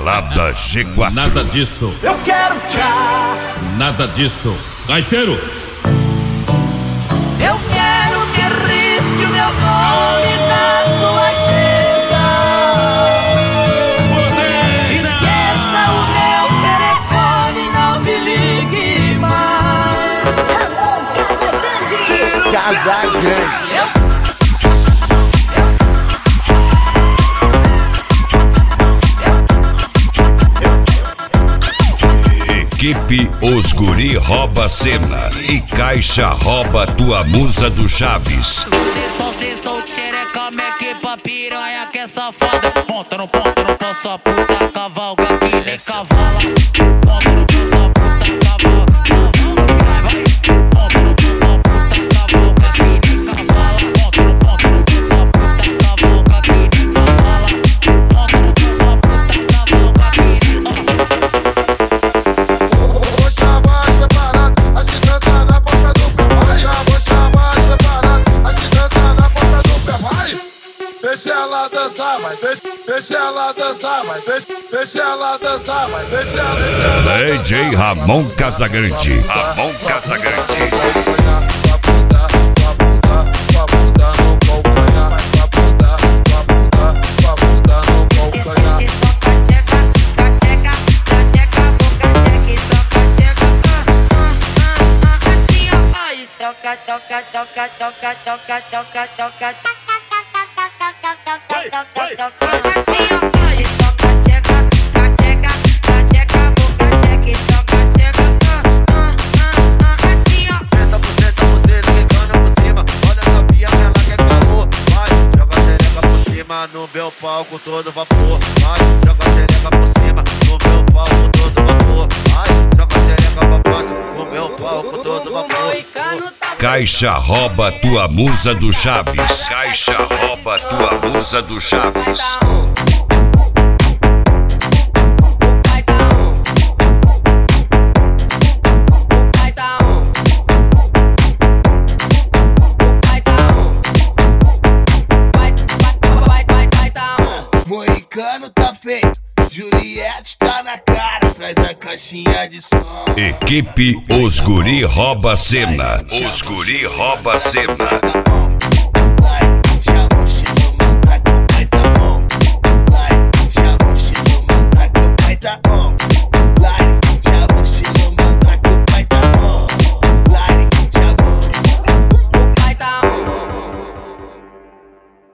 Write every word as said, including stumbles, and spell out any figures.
Pelada G quatro. Nada disso. Eu quero tchau. Nada disso. Gaiteiro. Eu quero que risque o meu nome na sua agenda. Esqueça o meu telefone, não me ligue mais. Casa Grande. Equipe Os Guri rouba cena e Caixa rouba tua musa do Chaves. Cê sou xereca, minha equipa piranha que é safada. Ponta no ponta no pão, só puta cavalga que nem cavala. Ponta no pão, só puta cavalga. Vai, vai. Ponta no pão, só puta cavalga que nem cavala. Ponta no ponta no pão, só puta cavalga que nem cavala. Ponta no pão, só puta cavalga que nem Deixa ela dançar, vai, deixa, deixa ela dançar, vai, deixa, deixa ela dançar, vai, deixa, deixa ela dançar. D J Ramon Casagrande. Ramon Casagrande. Soca, soca, soca, soca, soca, soca, soca. No meu palco todo vapor, vai, joga a xereca por cima. No meu palco todo vapor, vai, joga a xereca pra baixo. No meu palco todo vapor. Caixa rouba tua musa do Chaves. Caixa rouba tua musa do Chaves. Moicano tá feito, Juliette tá na cara, traz a caixinha de som. Equipe Os Guri rouba cena. Os Guri rouba cena.